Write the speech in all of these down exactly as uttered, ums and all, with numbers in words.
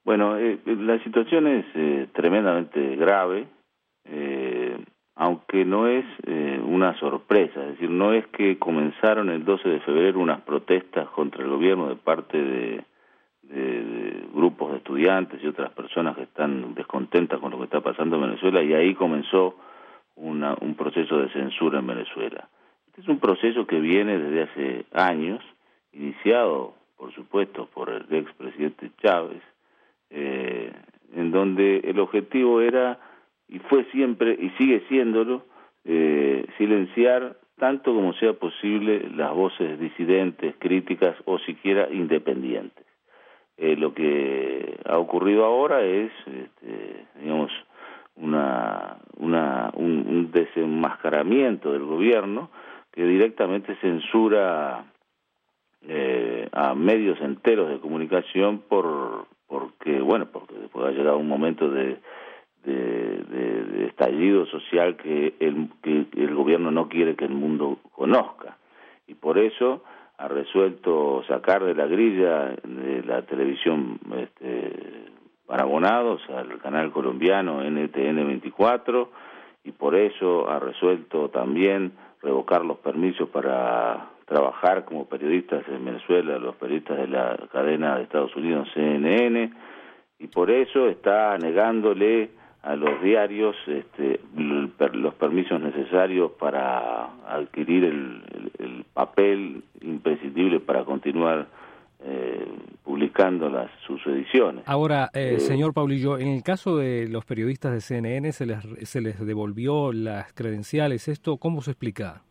Bueno, eh, la situación es eh, tremendamente grave, eh, aunque no es eh, una sorpresa, es decir, no es que comenzaron el doce de febrero unas protestas contra el gobierno de parte de, de, de grupos de estudiantes y otras personas que están descontentas con lo que está pasando en Venezuela, y ahí comenzó una, un proceso de censura en Venezuela. Este es un proceso que viene desde hace años, iniciado, por supuesto, por el expresidente Chávez, Eh, en donde el objetivo era, y fue siempre, y sigue siéndolo, eh, silenciar tanto como sea posible las voces disidentes, críticas o siquiera independientes. Eh, lo que ha ocurrido ahora es, este, digamos, una, una, un, un desenmascaramiento del gobierno que directamente censura eh, a medios enteros de comunicación por porque, bueno, porque después ha llegado un momento de, de, de, de estallido social que el, que el gobierno no quiere que el mundo conozca, y por eso ha resuelto sacar de la grilla de la televisión este, para abonados al canal colombiano N T N veinticuatro, y por eso ha resuelto también revocar los permisos para trabajar como periodistas en Venezuela, los periodistas de la cadena de Estados Unidos C N N, y por eso está negándole a los diarios este, los permisos necesarios para adquirir el, el, el papel imprescindible para continuar eh, publicando las, sus ediciones. Ahora, eh, eh, señor Paulillo, en el caso de los periodistas de C N N, ¿se les, se les devolvió las credenciales? ¿Esto cómo se explica?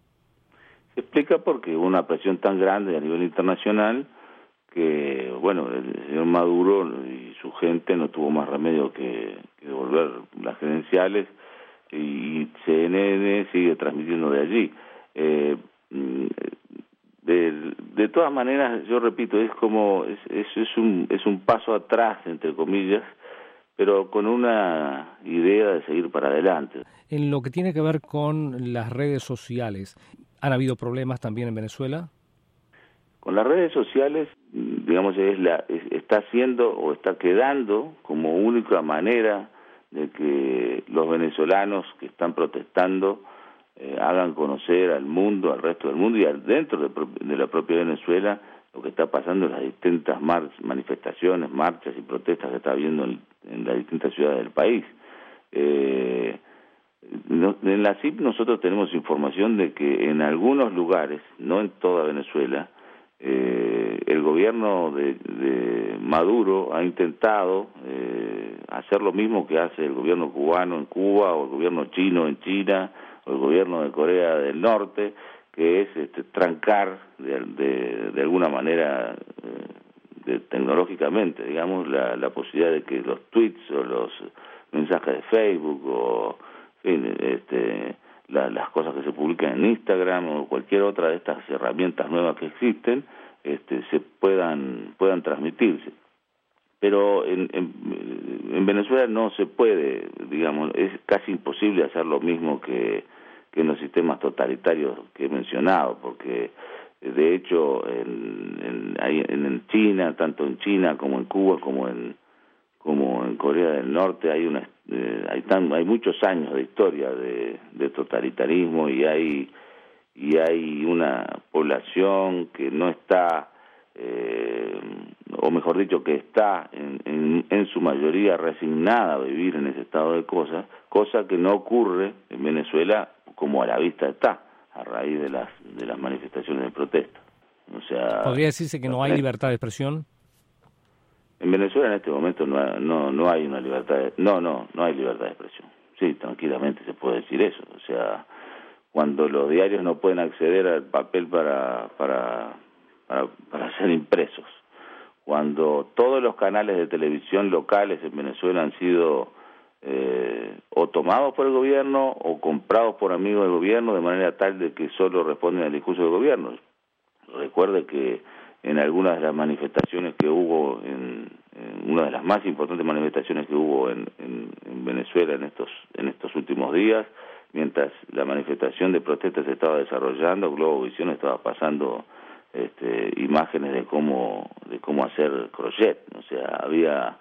Se explica porque hubo una presión tan grande a nivel internacional que, bueno, el señor Maduro y su gente no tuvo más remedio que, que devolver las credenciales, y C N N sigue transmitiendo de allí. Eh, de, de todas maneras, yo repito, es como es, es, es un es un paso atrás, entre comillas, pero con una idea de seguir para adelante. En lo que tiene que ver con las redes sociales, ¿han habido problemas también en Venezuela? Con las redes sociales, digamos, es la es, está siendo o está quedando como única manera de que los venezolanos que están protestando eh, hagan conocer al mundo, al resto del mundo y al, dentro de, de la propia Venezuela, lo que está pasando en las distintas mar, manifestaciones, marchas y protestas que está habiendo en, en las distintas ciudades del país. Eh, no, en la C I P nosotros tenemos información de que en algunos lugares, no en toda Venezuela, Eh, el gobierno de, de Maduro ha intentado eh, hacer lo mismo que hace el gobierno cubano en Cuba, o el gobierno chino en China, o el gobierno de Corea del Norte, que es este, trancar de, de, de alguna manera eh, de, tecnológicamente, digamos, la, la posibilidad de que los tweets o los mensajes de Facebook o en fin, este La, las cosas que se publican en Instagram o cualquier otra de estas herramientas nuevas que existen, este, se puedan puedan transmitirse. Pero en, en, en Venezuela no se puede, digamos, es casi imposible hacer lo mismo que, que en los sistemas totalitarios que he mencionado, porque de hecho en, en, en China, tanto en China como en Cuba, como en como en Corea del Norte, hay una eh, hay tan hay muchos años de historia de, de totalitarismo, y hay y hay una población que no está eh, o mejor dicho que está en, en, en su mayoría resignada a vivir en ese estado de cosas, cosa que no ocurre en Venezuela como a la vista está a raíz de las de las manifestaciones de protesta. O sea, ¿podría decirse que no hay libertad de expresión? En Venezuela en este momento no, no, no hay una libertad, de, no, no, no hay libertad de expresión. Sí, tranquilamente se puede decir eso. O sea, cuando los diarios no pueden acceder al papel para, para, para, para ser impresos, cuando todos los canales de televisión locales en Venezuela han sido eh, o tomados por el gobierno o comprados por amigos del gobierno de manera tal de que solo responden al discurso del gobierno. Recuerde que en algunas de las manifestaciones que hubo, en, en una de las más importantes manifestaciones que hubo en, en, en Venezuela en estos en estos últimos días, mientras la manifestación de protesta se estaba desarrollando, Globovisión estaba pasando este, imágenes de cómo de cómo hacer crochet, o sea, había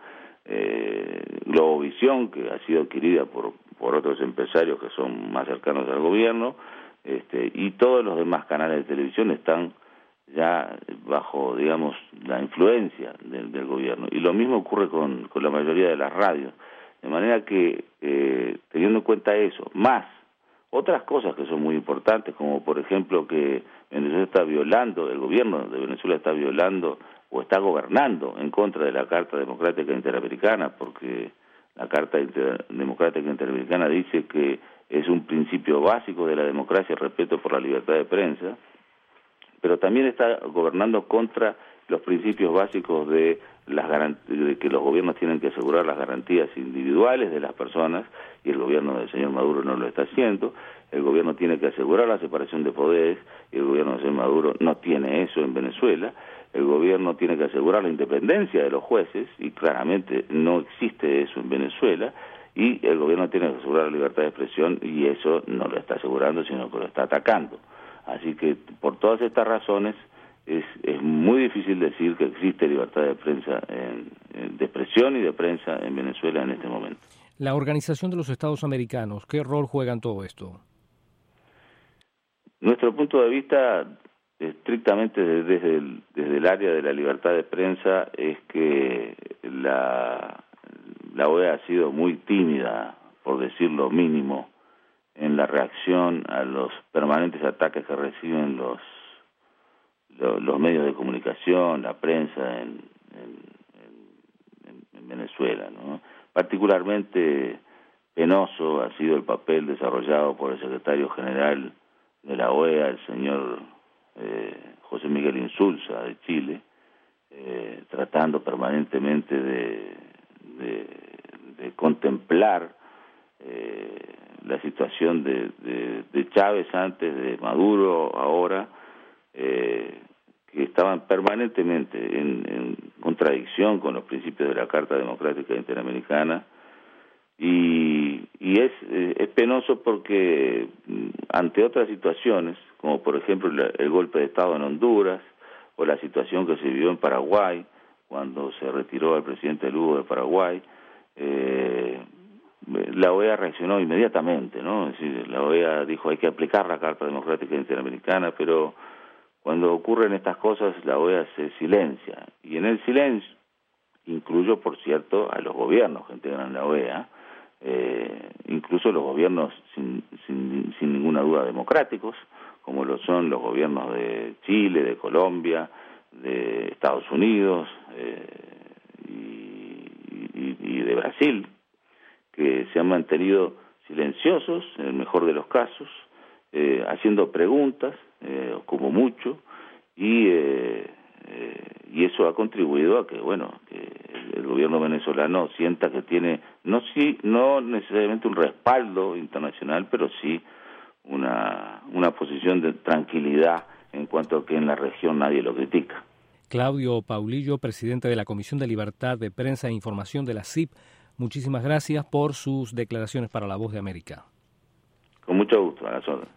eh, Globovisión, que ha sido adquirida por, por otros empresarios que son más cercanos al gobierno, este, y todos los demás canales de televisión están ya bajo, digamos, la influencia del, del gobierno. Y lo mismo ocurre con, con la mayoría de las radios. De manera que, eh, teniendo en cuenta eso, más otras cosas que son muy importantes, como por ejemplo que Venezuela está violando, el gobierno de Venezuela está violando o está gobernando en contra de la Carta Democrática Interamericana, porque la Carta Inter- Democrática Interamericana dice que es un principio básico de la democracia el respeto por la libertad de prensa, pero también está gobernando contra los principios básicos de las garant- de que los gobiernos tienen que asegurar las garantías individuales de las personas, y el gobierno del señor Maduro no lo está haciendo. El gobierno tiene que asegurar la separación de poderes, y el gobierno del señor Maduro no tiene eso en Venezuela. El gobierno tiene que asegurar la independencia de los jueces, y claramente no existe eso en Venezuela, y el gobierno tiene que asegurar la libertad de expresión, y eso no lo está asegurando, sino que lo está atacando. Así que, por todas estas razones, es, es muy difícil decir que existe libertad de prensa, en, en, de expresión y de prensa en Venezuela en este momento. La Organización de los Estados Americanos, ¿qué rol juega en todo esto? Nuestro punto de vista, estrictamente desde el, desde el área de la libertad de prensa, es que la, la O E A ha sido muy tímida, por decir lo mínimo, en la reacción a los permanentes ataques que reciben los los, los medios de comunicación, la prensa en, en, en, en Venezuela, ¿no? Particularmente penoso ha sido el papel desarrollado por el secretario general de la O E A, el señor eh, José Miguel Insulza, de Chile, eh, tratando permanentemente de, de, de contemplar eh, la situación de, de, de Chávez antes, de Maduro ahora, eh, que estaban permanentemente en, en contradicción con los principios de la Carta Democrática Interamericana, y, y es, eh, es penoso porque ante otras situaciones, como por ejemplo el, el golpe de Estado en Honduras, o la situación que se vivió en Paraguay, cuando se retiró al presidente Lugo de Paraguay, eh, la O E A reaccionó inmediatamente, ¿no? Es decir, la O E A dijo hay que aplicar la Carta Democrática Interamericana, pero cuando ocurren estas cosas la O E A se silencia, y en el silencio, incluyo por cierto a los gobiernos que integran la O E A, eh, incluso los gobiernos sin, sin, sin ninguna duda democráticos, como lo son los gobiernos de Chile, de Colombia, de Estados Unidos eh, y, y, y de Brasil, que se han mantenido silenciosos, en el mejor de los casos, eh, haciendo preguntas, eh, como mucho, y, eh, eh, y eso ha contribuido a que, bueno, que el, el gobierno venezolano sienta que tiene, no, sí, no necesariamente un respaldo internacional, pero sí una, una posición de tranquilidad en cuanto a que en la región nadie lo critica. Claudio Paulillo, presidente de la Comisión de Libertad de Prensa e Información de la C I P, muchísimas gracias por sus declaraciones para La Voz de América. Con mucho gusto, a las órdenes.